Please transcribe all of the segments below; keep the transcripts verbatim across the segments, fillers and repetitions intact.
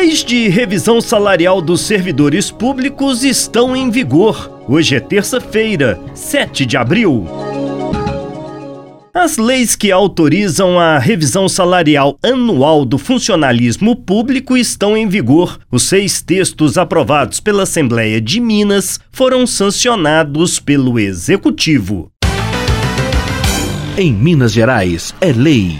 Leis de revisão salarial dos servidores públicos estão em vigor. Hoje é terça-feira, sete de abril. As leis que autorizam a revisão salarial anual do funcionalismo público estão em vigor. Os seis textos aprovados pela Assembleia de Minas foram sancionados pelo Executivo. Em Minas Gerais, é lei.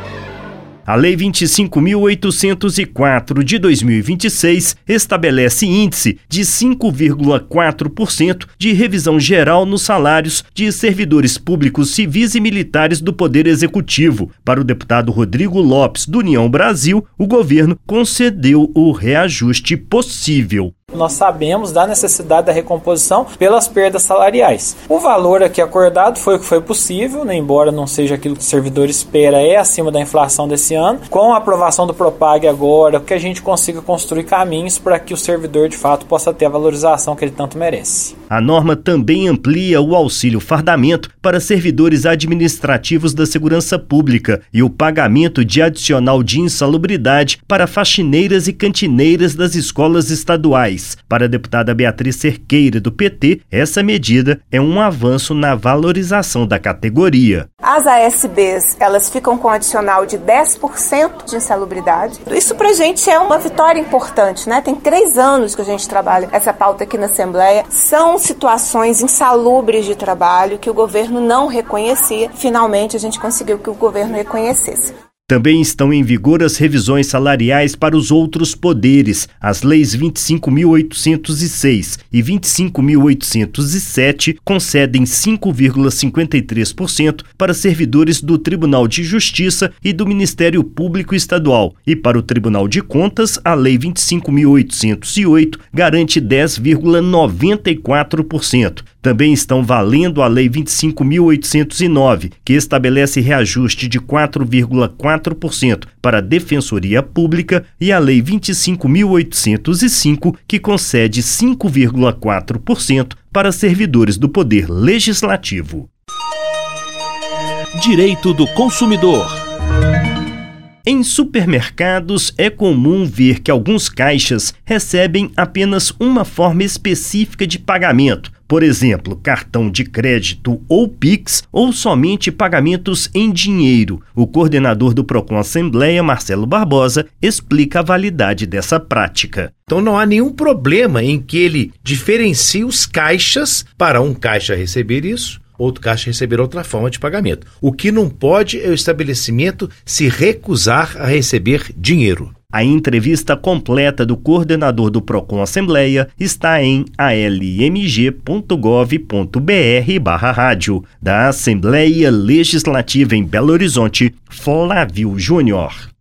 A Lei vinte e cinco mil oitocentos e quatro de dois mil e vinte e seis estabelece índice de cinco vírgula quatro por cento de revisão geral nos salários de servidores públicos civis e militares do Poder Executivo. Para o deputado Rodrigo Lopes, do União Brasil, o governo concedeu o reajuste possível. Nós sabemos da necessidade da recomposição pelas perdas salariais. O valor aqui acordado foi o que foi possível, né, embora não seja aquilo que o servidor espera, é acima da inflação desse ano. Com a aprovação do Propag agora, que a gente consiga construir caminhos para que o servidor de fato possa ter a valorização que ele tanto merece. A norma também amplia o auxílio fardamento para servidores administrativos da segurança pública e o pagamento de adicional de insalubridade para faxineiras e cantineiras das escolas estaduais. Para a deputada Beatriz Cerqueira, do P T, essa medida é um avanço na valorização da categoria. As A S Bs, elas ficam com um adicional de dez por cento de insalubridade. Isso pra gente é uma vitória importante, né? Tem três anos que a gente trabalha essa pauta aqui na Assembleia. São situações insalubres de trabalho que o governo não reconhecia. Finalmente, a gente conseguiu que o governo reconhecesse. Também estão em vigor as revisões salariais para os outros poderes. As leis vinte e cinco mil oitocentos e seis e vinte e cinco mil oitocentos e sete concedem cinco vírgula cinquenta e três por cento para servidores do Tribunal de Justiça e do Ministério Público Estadual. E para o Tribunal de Contas, a Lei vinte e cinco mil oitocentos e oito garante dez vírgula noventa e quatro por cento. Também estão valendo a Lei vinte e cinco mil oitocentos e nove, que estabelece reajuste de quatro vírgula quatro por cento para a Defensoria Pública, e a Lei vinte e cinco mil oitocentos e cinco, que concede cinco vírgula quatro por cento para servidores do Poder Legislativo. Direito do consumidor. Em supermercados, é comum ver que alguns caixas recebem apenas uma forma específica de pagamento. Por exemplo, cartão de crédito ou Pix, ou somente pagamentos em dinheiro. O coordenador do Procon Assembleia, Marcelo Barbosa, explica a validade dessa prática. Então não há nenhum problema em que ele diferencie os caixas para um caixa receber isso, outro caixa receber outra forma de pagamento. O que não pode é o estabelecimento se recusar a receber dinheiro. A entrevista completa do coordenador do Procon Assembleia está em a l m g ponto gov ponto b r barra rádio. Da Assembleia Legislativa em Belo Horizonte, Flávio Júnior.